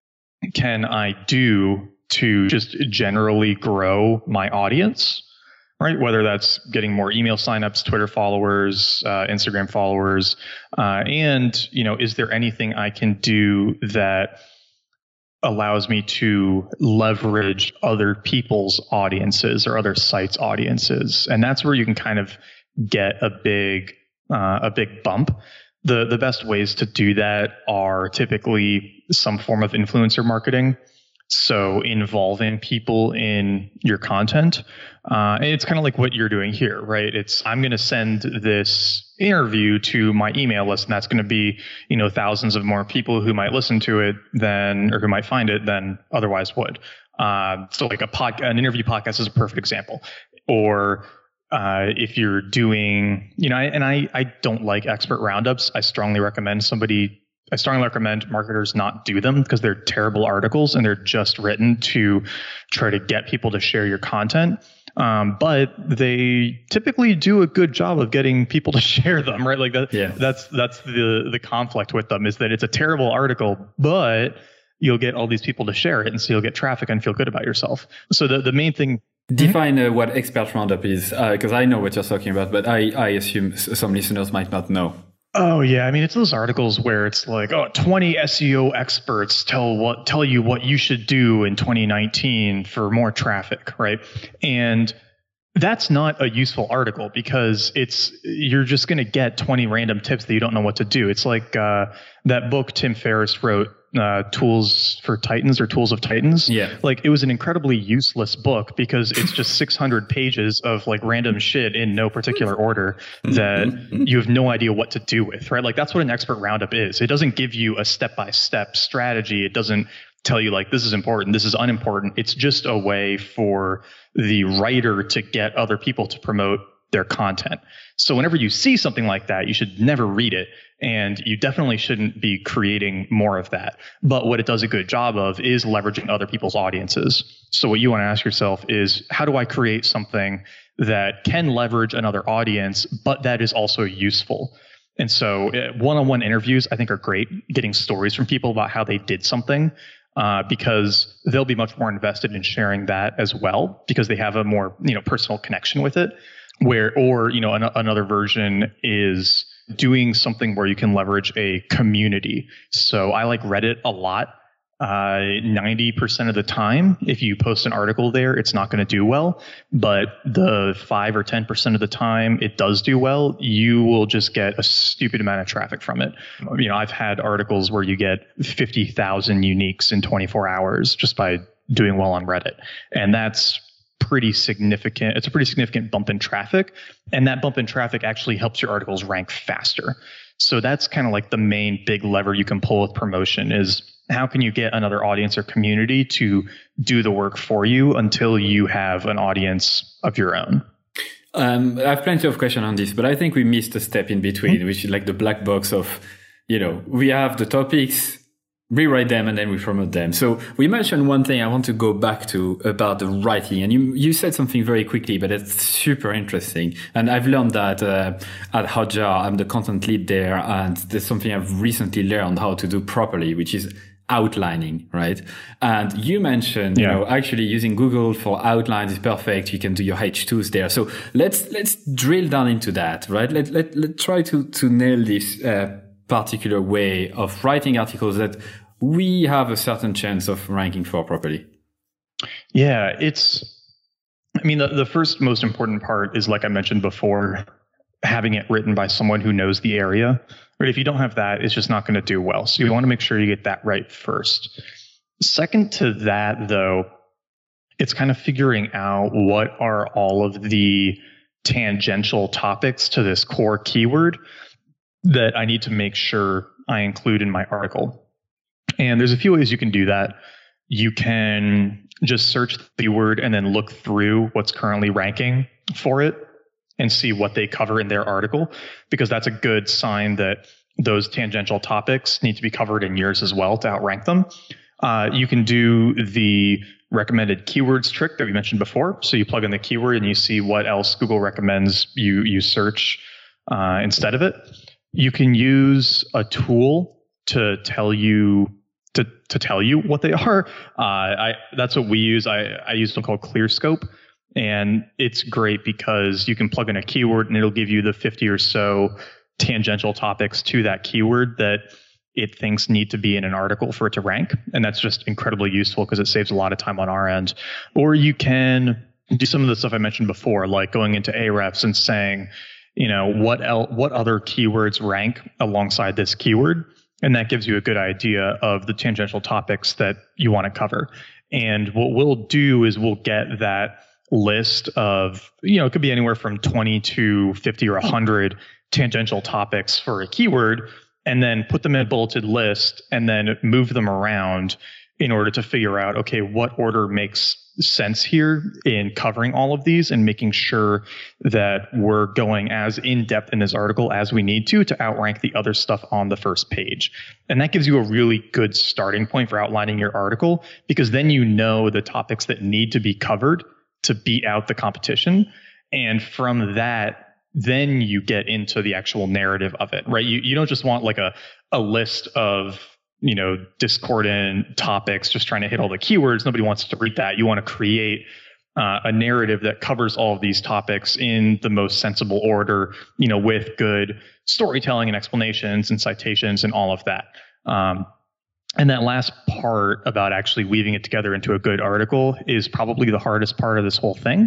Speaker 2: can I do to just generally grow my audience, right? Whether that's getting more email signups, Twitter followers, uh, Instagram followers. Uh, and, you know, is there anything I can do that allows me to leverage other people's audiences or other sites' audiences? And that's where you can kind of get a big, uh, a big bump. The, the best ways to do that are typically some form of influencer marketing. So involving people in your content. Uh, and it's kind of like what you're doing here, right? It's, I'm going to send this interview to my email list, and that's going to be, you know, thousands of more people who might listen to it than, or who might find it than otherwise would. Uh, so like a pod, an interview podcast is a perfect example. Or uh, if you're doing, you know, and I, I don't like expert roundups. I strongly recommend somebody I strongly recommend marketers not do them because they're terrible articles and they're just written to try to get people to share your content. Um, but they typically do a good job of getting people to share them, right? Like that, yeah. that's, that's the, the conflict with them, is that it's a terrible article, but you'll get all these people to share it. And so you'll get traffic and feel good about yourself. So the, the main thing.
Speaker 1: Define uh, what expert roundup is, because uh, I know what you're talking about, but I, I assume some listeners might not know.
Speaker 2: Oh yeah, I mean, it's those articles where it's like, oh, twenty S E O experts tell what tell you what you should do in twenty nineteen for more traffic, right? And that's not a useful article because it's you're just going to get twenty random tips that you don't know what to do. It's like uh, that book Tim Ferriss wrote, uh, Tools for Titans or Tools of Titans.
Speaker 1: Yeah.
Speaker 2: Like it was an incredibly useless book because it's just six hundred pages of like random shit in no particular order that you have no idea what to do with, right? Like that's what an expert roundup is. It doesn't give you a step-by-step strategy. It doesn't tell you like, this is important, this is unimportant. It's just a way for the writer to get other people to promote their content. So whenever you see something like that, you should never read it. And you definitely shouldn't be creating more of that. But what it does a good job of is leveraging other people's audiences. So what you want to ask yourself is, how do I create something that can leverage another audience, but that is also useful? And so uh, one-on-one interviews, I think, are great. Getting stories from people about how they did something, uh, because they'll be much more invested in sharing that as well, because they have a more, you know, personal connection with it. Where, or, you know, an, another version is doing something where you can leverage a community. So I like Reddit a lot. Uh, ninety percent of the time, if you post an article there, it's not going to do well. But the five or ten percent of the time it does do well, you will just get a stupid amount of traffic from it. You know, I've had articles where you get fifty thousand uniques in twenty-four hours just by doing well on Reddit. And that's pretty significant. It's a pretty significant bump in traffic. And that bump in traffic actually helps your articles rank faster. So that's kind of like the main big lever you can pull with promotion is, how can you get another audience or community to do the work for you until you have an audience of your own?
Speaker 1: Um, I have plenty of questions on this, but I think we missed a step in between, mm-hmm. which is like the black box of, you know, we have the topics, we write them, and then we promote them. So we mentioned one thing I want to go back to about the writing, and you you said something very quickly, but it's super interesting. And I've learned that uh, at Hotjar, I'm the content lead there, and there's something I've recently learned how to do properly, which is outlining, right? And you mentioned, you yeah. know, actually using Google for outlines is perfect. You can do your H twos there. So let's let's drill down into that, right? Let let let's try to to nail this uh, particular way of writing articles that we have a certain chance of ranking for properly.
Speaker 2: Yeah, it's. I mean, the the first most important part is, like I mentioned before, having it written by someone who knows the area. Right? If you don't have that, it's just not going to do well. So you want to make sure you get that right first. Second to that, though, it's kind of figuring out what are all of the tangential topics to this core keyword that I need to make sure I include in my article. And there's a few ways you can do that. You can just search the keyword and then look through what's currently ranking for it and see what they cover in their article, because that's a good sign that those tangential topics need to be covered in yours as well to outrank them. Uh, you can do the recommended keywords trick that we mentioned before. So you plug in the keyword and you see what else Google recommends you, you search uh, instead of it. You can use a tool to tell you to, to tell you what they are. Uh, I, that's what we use. I, I use one called ClearScope. And it's great because you can plug in a keyword and it'll give you the fifty or so tangential topics to that keyword that it thinks need to be in an article for it to rank. And that's just incredibly useful because it saves a lot of time on our end. Or you can do some of the stuff I mentioned before, like going into Ahrefs and saying, you know, what el- what other keywords rank alongside this keyword? And that gives you a good idea of the tangential topics that you want to cover. And what we'll do is we'll get that list of, you know, it could be anywhere from twenty to fifty or one hundred tangential topics for a keyword, and then put them in a bulleted list and then move them around in order to figure out, okay, what order makes sense here in covering all of these and making sure that we're going as in depth in this article as we need to to outrank the other stuff on the first page. And that gives you a really good starting point for outlining your article, because then you know the topics that need to be covered to beat out the competition. And from that, then you get into the actual narrative of it, right? You you don't just want like a, a list of, you know, discordant topics, just trying to hit all the keywords. Nobody wants to read that. You want to create uh, a narrative that covers all of these topics in the most sensible order, you know, with good storytelling and explanations and citations and all of that. Um, And that last part about actually weaving it together into a good article is probably the hardest part of this whole thing.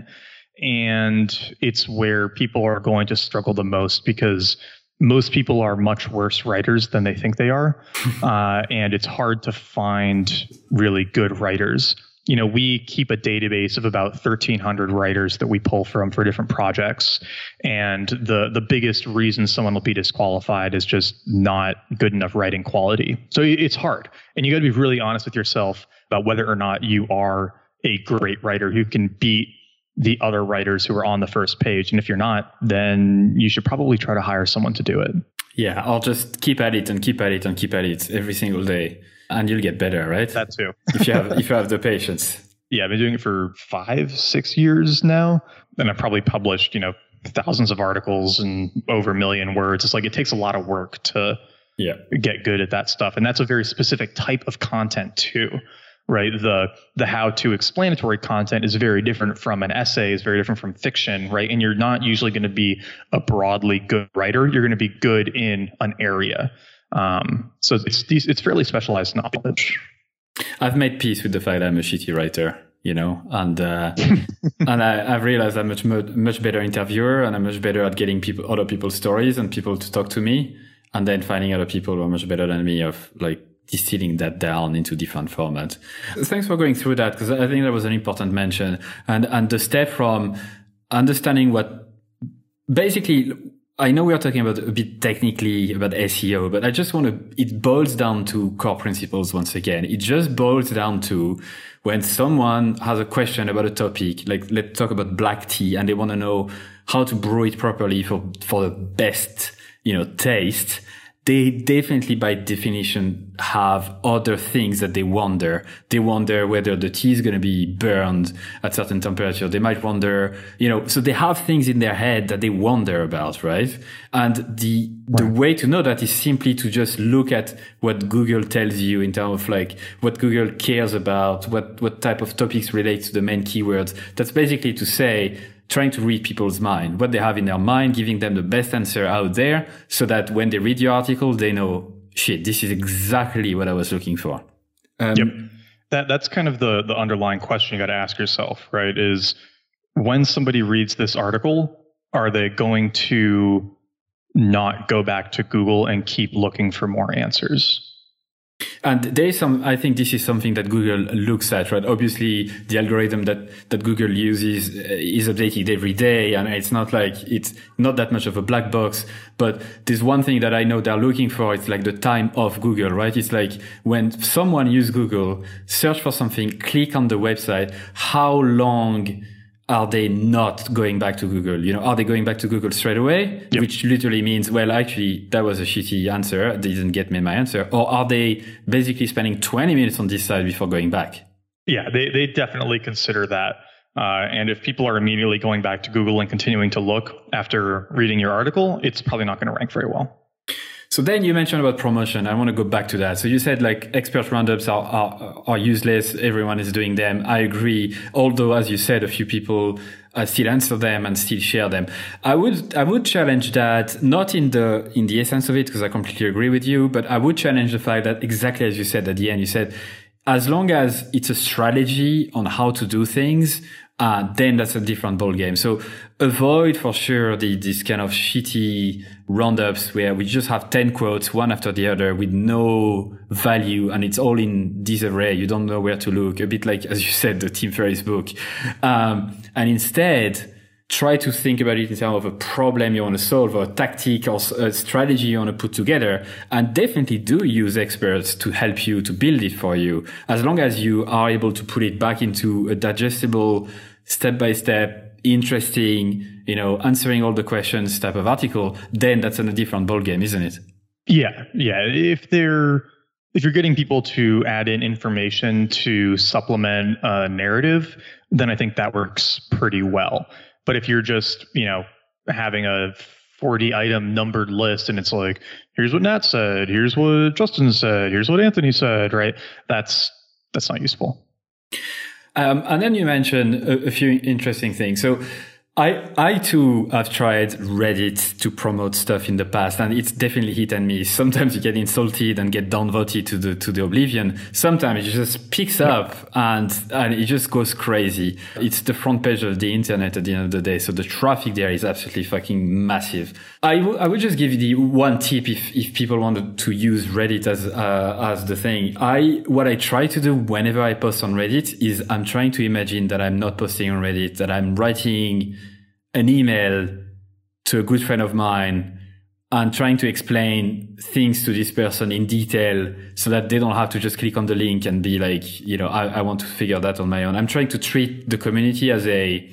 Speaker 2: And it's where people are going to struggle the most, because most people are much worse writers than they think they are. uh, and it's hard to find really good writers. You know, we keep a database of about thirteen hundred writers that we pull from for different projects. And the, the biggest reason someone will be disqualified is just not good enough writing quality. So it's hard. And you got to be really honest with yourself about whether or not you are a great writer who can beat the other writers who are on the first page. And if you're not, then you should probably try to hire someone to do it.
Speaker 1: Yeah, I'll just keep at it and keep at it and keep at it every single day. And you'll get better, right?
Speaker 2: That too.
Speaker 1: if you have if you have the patience.
Speaker 2: Yeah, I've been doing it for five, six years now. And I've probably published, you know, thousands of articles and over a million words. It's like it takes a lot of work to
Speaker 1: yeah.
Speaker 2: get good at that stuff. And that's a very specific type of content too, right? The the how-to explanatory content is very different from an essay, is very different from fiction, right? And you're not usually going to be a broadly good writer. You're going to be good in an area. Um, so it's it's fairly specialized knowledge.
Speaker 1: I've made peace with the fact that I'm a shitty writer, you know, and uh, and I, I've realized I'm much much better interviewer, and I'm much better at getting people other people's stories and people to talk to me, and then finding other people who are much better than me of like distilling that down into different formats. Thanks for going through that, because I think that was an important mention, and and the step from understanding what basically. I know we are talking about a bit technically about S E O, but I just want to, it boils down to core principles once again. It just boils down to when someone has a question about a topic, like let's talk about black tea, and they want to know how to brew it properly for, for the best, you know, taste. They definitely by definition have other things that they wonder. They wonder whether the tea is going to be burned at certain temperature. They might wonder, you know, so they have things in their head that they wonder about, right? And the, right. the way to know that is simply to just look at what Google tells you in terms of like what Google cares about, what, what type of topics relate to the main keywords. That's basically to say, trying to read people's mind, what they have in their mind, giving them the best answer out there so that when they read your article, they know, shit, this is exactly what I was looking for. Um,
Speaker 2: yep. That, that's kind of the, the underlying question you got to ask yourself, right? Is when somebody reads this article, are they going to not go back to Google and keep looking for more answers?
Speaker 1: And there is some, I think this is something that Google looks at, right? Obviously, the algorithm that, that Google uses is updated every day. And it's not like, it's not that much of a black box. But there's one thing that I know they're looking for. It's like the time of Google, right? It's like when someone uses Google, search for something, click on the website, how long are they not going back to Google? You know, are they going back to Google straight away? Yep. Which literally means, well, actually, that was a shitty answer. They didn't get me my answer. Or are they basically spending twenty minutes on this site before going back?
Speaker 2: Yeah, they, they definitely consider that. Uh, and if people are immediately going back to Google and continuing to look after reading your article, it's probably not going to rank very well.
Speaker 1: So then you mentioned about promotion. I want to go back to that. So you said like expert roundups are, are, are useless. Everyone is doing them. I agree. Although, as you said, a few people uh, still answer them and still share them. I would, I would challenge that, not in the, in the essence of it, because I completely agree with you, but I would challenge the fact that exactly as you said at the end, you said, as long as it's a strategy on how to do things, uh, then that's a different ballgame. So avoid for sure the, this kind of shitty roundups where we just have ten quotes, one after the other with no value. And it's all in disarray. You don't know where to look. A bit like, as you said, the Tim Ferriss book. Um, and instead, try to think about it in terms of a problem you want to solve or a tactic or a strategy you want to put together, and definitely do use experts to help you to build it for you. As long as you are able to put it back into a digestible, step-by-step, interesting, you know, answering all the questions type of article, then that's in a different ballgame, isn't it?
Speaker 2: Yeah. Yeah. If they're, if you're getting people to add in information to supplement a narrative, then I think that works pretty well. But if you're just, you know, having a forty item numbered list and it's like, here's what Nat said, here's what Justin said, here's what Anthony said, right? That's, that's not useful.
Speaker 1: Um, and then you mentioned a, a few interesting things. So I, I too have tried Reddit to promote stuff in the past, and it's definitely hit and miss. Sometimes you get insulted and get downvoted to the, to the oblivion. Sometimes it just picks up and, and it just goes crazy. It's the front page of the internet at the end of the day. So the traffic there is absolutely fucking massive. I, w- I would just give you the one tip if, if people wanted to use Reddit as, uh, as the thing. I, what I try to do whenever I post on Reddit is I'm trying to imagine that I'm not posting on Reddit, that I'm writing an email to a good friend of mine and trying to explain things to this person in detail so that they don't have to just click on the link and be like, you know, I, I want to figure that on my own. I'm trying to treat the community as a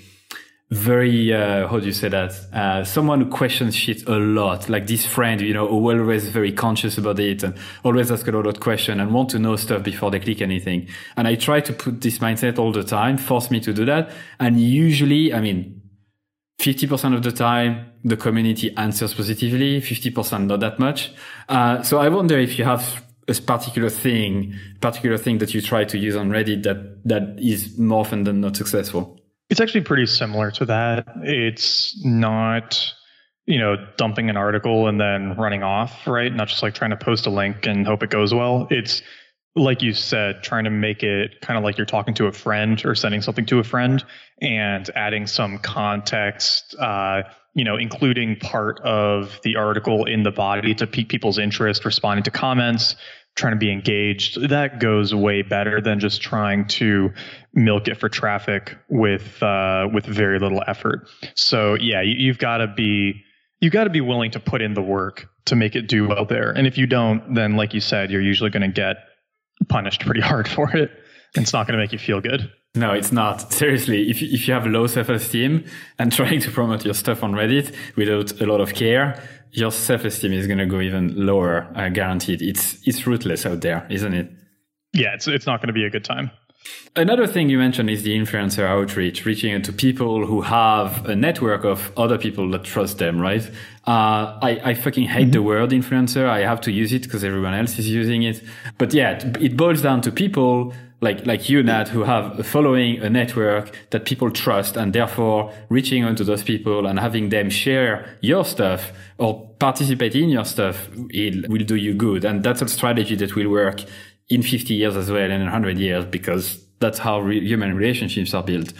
Speaker 1: very, uh, how do you say that? Uh, someone who questions shit a lot, like this friend, you know, who always very conscious about it and always ask a lot of questions and want to know stuff before they click anything. And I try to put this mindset all the time, force me to do that. And usually, I mean, fifty percent of the time, the community answers positively, fifty percent not that much. Uh, so I wonder if you have a particular thing, particular thing that you try to use on Reddit that, that is more often than not successful.
Speaker 2: It's actually pretty similar to that. It's not, you know, dumping an article and then running off, right? Not just like trying to post a link and hope it goes well. It's, like you said, trying to make it kind of like you're talking to a friend or sending something to a friend and adding some context, uh, you know, including part of the article in the body to pique people's interest, responding to comments, trying to be engaged. That goes way better than just trying to milk it for traffic with uh, with very little effort. So yeah, you, you've got to be you got to be willing to put in the work to make it do well there. And if you don't, then like you said, you're usually going to get punished pretty hard for it. And it's not going to make you feel good.
Speaker 1: No, it's not. Seriously, if you, if you have low self-esteem and trying to promote your stuff on Reddit without a lot of care, your self-esteem is going to go even lower, uh, guaranteed. It's it's ruthless out there, isn't it?
Speaker 2: Yeah, it's it's not going to be a good time.
Speaker 1: Another thing you mentioned is the influencer outreach, reaching out to people who have a network of other people that trust them, right? Uh, I, I fucking hate mm-hmm. the word influencer. I have to use it because everyone else is using it. But yeah, it boils down to people like, like you, Nat, who have a following, a network that people trust, and therefore reaching out to those people and having them share your stuff or participate in your stuff, it will do you good. And that's a strategy that will work in fifty years as well, and in one hundred years, because that's how re- human relationships are built.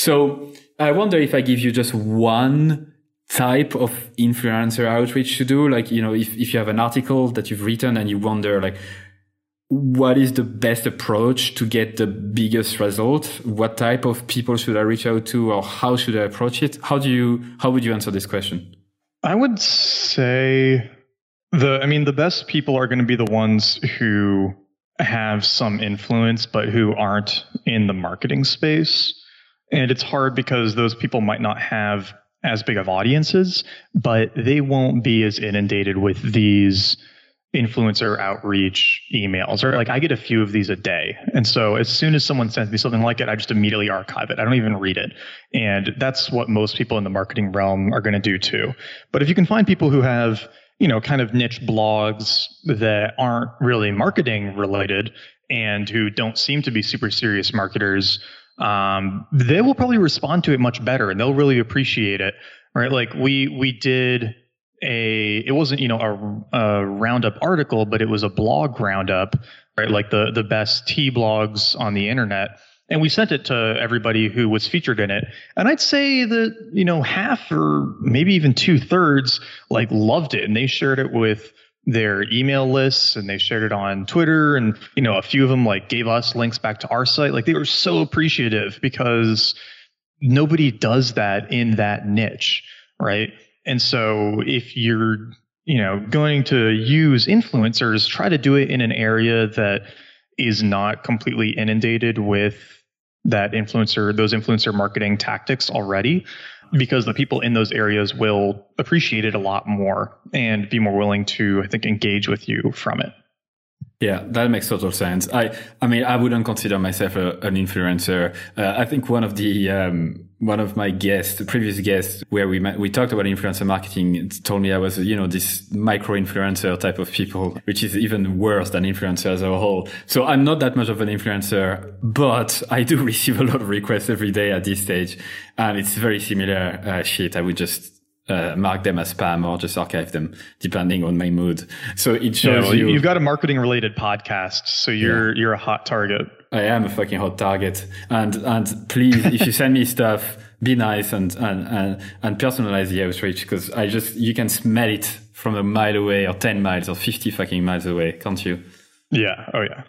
Speaker 1: So I wonder if I give you just one type of influencer outreach to do, like, you know, if, if you have an article that you've written and you wonder, like, what is the best approach to get the biggest result? What type of people should I reach out to, or how should I approach it? How do you, how would you answer this question?
Speaker 2: I would say the, I mean, the best people are going to be the ones who have some influence, but who aren't in the marketing space. And it's hard because those people might not have as big of audiences, but they won't be as inundated with these influencer outreach emails. Or like, I get a few of these a day. And so as soon as someone sends me something like it, I just immediately archive it. I don't even read it. And that's what most people in the marketing realm are going to do too. But if you can find people who have, you know, kind of niche blogs that aren't really marketing related and who don't seem to be super serious marketers, um, they will probably respond to it much better and they'll really appreciate it, right? Like we, we did a, it wasn't, you know, a, a roundup article, but it was a blog roundup, right? Like the, the best tea blogs on the internet. And we sent it to everybody who was featured in it. And I'd say that, you know, half or maybe even two thirds like loved it. And they shared it with their email lists and they shared it on Twitter. And, you know, a few of them like gave us links back to our site. Like they were so appreciative because nobody does that in that niche, right? And so if you're, you know, going to use influencers, try to do it in an area that is not completely inundated with that influencer, those influencer marketing tactics already, because the people in those areas will appreciate it a lot more and be more willing to, I think, engage with you from it.
Speaker 1: Yeah, that makes total sense. I, I mean, I wouldn't consider myself a, an influencer. Uh, I think one of the, um, one of my guests, previous guests, where we met, we talked about influencer marketing, told me I was, you know, this micro influencer type of people, which is even worse than influencer as a whole. So I'm not that much of an influencer, but I do receive a lot of requests every day at this stage. And it's very similar uh, shit. I would just Uh, mark them as spam or just archive them depending on my mood. So it shows
Speaker 2: yeah, well,
Speaker 1: you
Speaker 2: you've got a marketing related podcast, so you're yeah. you're a hot target.
Speaker 1: I am a fucking hot target. And and please, if you send me stuff, be nice and and and, and personalize the outreach, because I just you can smell it from a mile away or ten miles or fifty fucking miles away, can't you?
Speaker 2: Yeah. Oh yeah.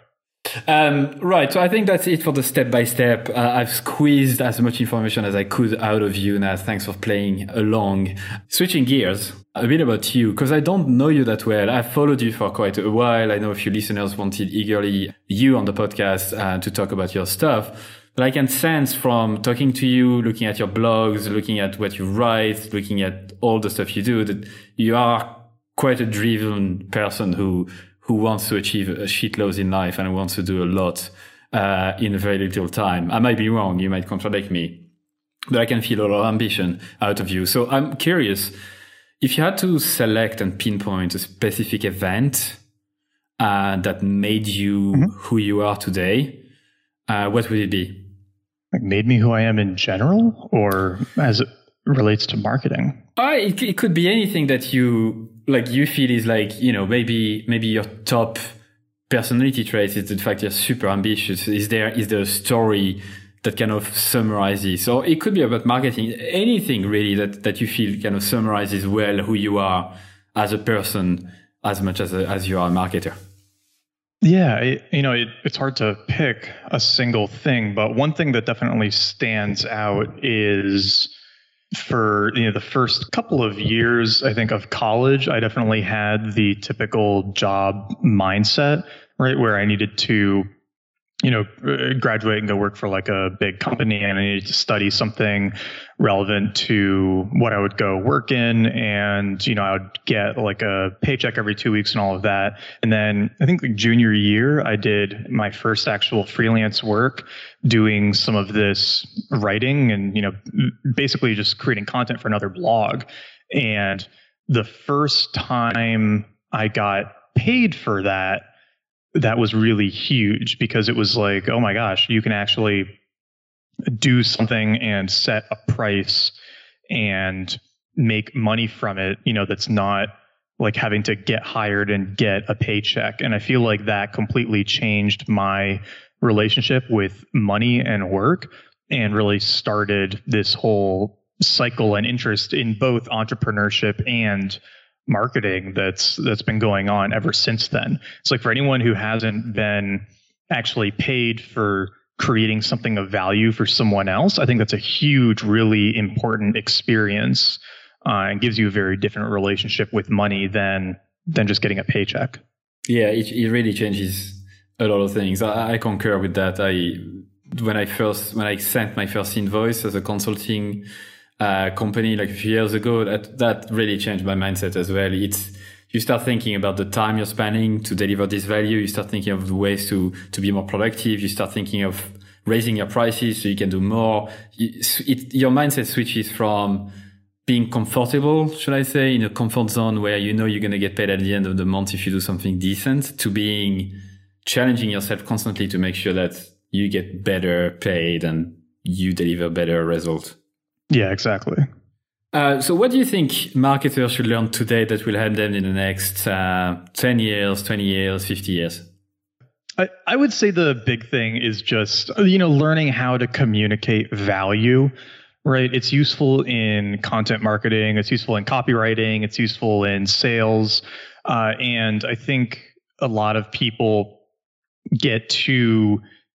Speaker 1: Um, right. So I think that's it for the step by step. Uh, I've squeezed as much information as I could out of you, Nat. Thanks for playing along. Switching gears a bit about you, because I don't know you that well. I've followed you for quite a while. I know a few listeners wanted eagerly you on the podcast uh, to talk about your stuff. But I can sense from talking to you, looking at your blogs, looking at what you write, looking at all the stuff you do, that you are quite a driven person who who wants to achieve a shitload in life and wants to do a lot uh, in a very little time. I might be wrong. You might contradict me. but I can feel a lot of ambition out of you. So I'm curious, if you had to select and pinpoint a specific event uh, that made you mm-hmm. who you are today, uh, what would it be?
Speaker 2: Like made me who I am in general, or as it relates to marketing?
Speaker 1: Uh, it, it could be anything that you like. You feel is like, you know, maybe maybe your top personality trait is the fact you're super ambitious. Is there is there a story that kind of summarizes, or it could be about marketing, anything really that that you feel kind of summarizes well who you are as a person as much as a, as you are a marketer?
Speaker 2: Yeah, it, you know, it, it's hard to pick a single thing, but one thing that definitely stands out is for, you know, the first couple of years, I think, of college, I definitely had the typical job mindset, right, where I needed to, you know, graduate and go work for like a big company, and I needed to study something relevant to what I would go work in. And, you know, I would get like a paycheck every two weeks and all of that. And then I think like junior year, I did my first actual freelance work doing some of this writing and, you know, basically just creating content for another blog. And the first time I got paid for that, that was really huge, because it was like, oh my gosh, you can actually do something and set a price and make money from it, you know, that's not like having to get hired and get a paycheck. And I feel like that completely changed my relationship with money and work, and really started this whole cycle and interest in both entrepreneurship and marketing that's that's been going on ever since then. It's like, for anyone who hasn't been actually paid for creating something of value for someone else, I think that's a huge, really important experience, uh, and gives you a very different relationship with money than than just getting a paycheck.
Speaker 1: Yeah, it, it really changes a lot of things. I, I concur with that. I when I first when I sent my first invoice as a consulting Uh, company like a few years ago, that that really changed my mindset as well. It's you start thinking about the time you're spending to deliver this value. You start thinking of the ways to to be more productive. You start thinking of raising your prices so you can do more. It, it, your mindset switches from being comfortable, should I say, in a comfort zone where you know you're going to get paid at the end of the month if you do something decent, to being challenging yourself constantly to make sure that you get better paid and you deliver better results.
Speaker 2: Yeah, exactly.
Speaker 1: Uh, so what do you think marketers should learn today that will help them in the next uh, ten years, twenty years, fifty years?
Speaker 2: I, I would say the big thing is just, you know, learning how to communicate value, right? It's useful in content marketing. It's useful in copywriting. It's useful in sales. Uh, and I think a lot of people get too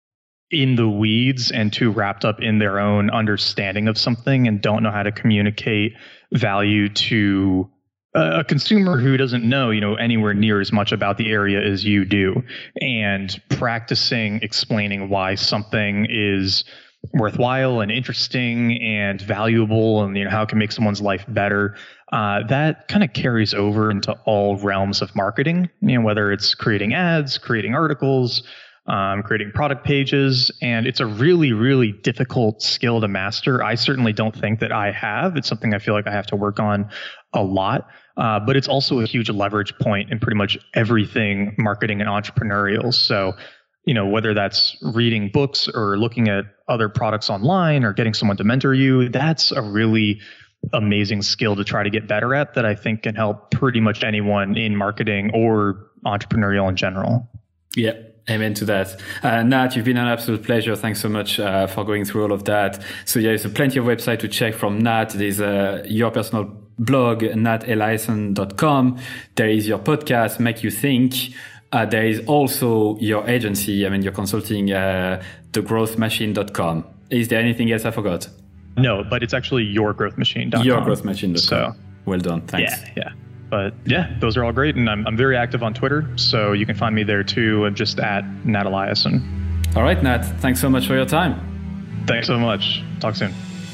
Speaker 2: in the weeds and too wrapped up in their own understanding of something, and don't know how to communicate value to a consumer who doesn't know, you know, anywhere near as much about the area as you do. And practicing explaining why something is worthwhile and interesting and valuable, and, you know, how it can make someone's life better. Uh, that kind of carries over into all realms of marketing, you know, whether it's creating ads, creating articles, Um, creating product pages. And it's a really, really difficult skill to master. I certainly don't think that I have. It's something I feel like I have to work on a lot. Uh, but it's also a huge leverage point in pretty much everything marketing and entrepreneurial. So, you know, whether that's reading books or looking at other products online or getting someone to mentor you, that's a really amazing skill to try to get better at, that I think can help pretty much anyone in marketing or entrepreneurial in general.
Speaker 1: Yeah. Amen to that. Uh, Nat, you've been an absolute pleasure. Thanks so much uh, for going through all of that. So yeah, there's plenty of website to check from Nat. There's uh, your personal blog, nat eliason dot com. There is your podcast, Make You Think. Uh, there is also your agency, I mean, your consulting, uh, the growth machine dot com. Is there anything else I forgot?
Speaker 2: No, but it's actually your growth machine dot com.
Speaker 1: your growth machine dot com. So, well done. Thanks.
Speaker 2: Yeah, yeah. But yeah, those are all great. And I'm, I'm very active on Twitter, so you can find me there too, just at Nat Eliason.
Speaker 1: All right, Nat. Thanks so much for your time.
Speaker 2: Thanks so much. Talk soon.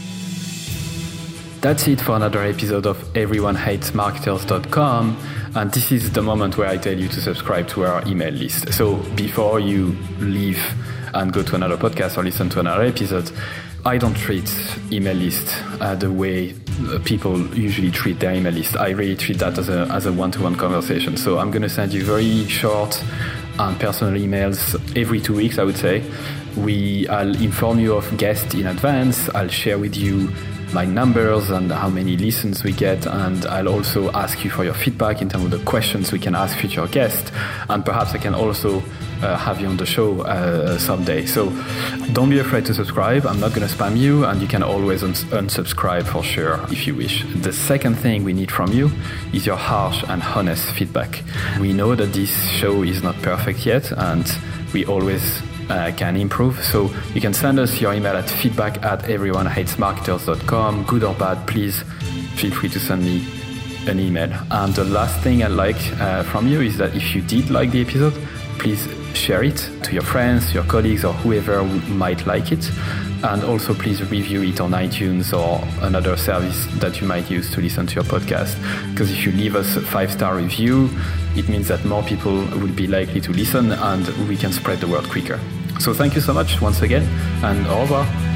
Speaker 1: That's it for another episode of everyone hates marketers dot com. And this is the moment where I tell you to subscribe to our email list. So before you leave and go to another podcast or listen to another episode. I don't treat email list uh, the way people usually treat their email list. I really treat that as a as a one-to-one conversation. So I'm going to send you very short and personal emails every two weeks, I would say. We, I'll inform you of guests in advance. I'll share with you my numbers and how many listens we get, and I'll also ask you for your feedback in terms of the questions we can ask future guests, and perhaps I can also uh, have you on the show uh, someday. So don't be afraid to subscribe. I'm not going to spam you, and you can always uns- unsubscribe for sure if you wish. The second thing we need from you is your harsh and honest feedback. We know that this show is not perfect yet, and we always Uh, can improve. So you can send us your email at feedback at everyone hates marketers dot com. Good or bad, please feel free to send me an email. And the last thing I'd like uh, from you is that if you did like the episode, please share it to your friends, your colleagues, or whoever might like it. And also please review it on iTunes or another service that you might use to listen to your podcast. Because if you leave us a five-star review, it means that more people will be likely to listen and we can spread the word quicker. So thank you so much once again, and au revoir.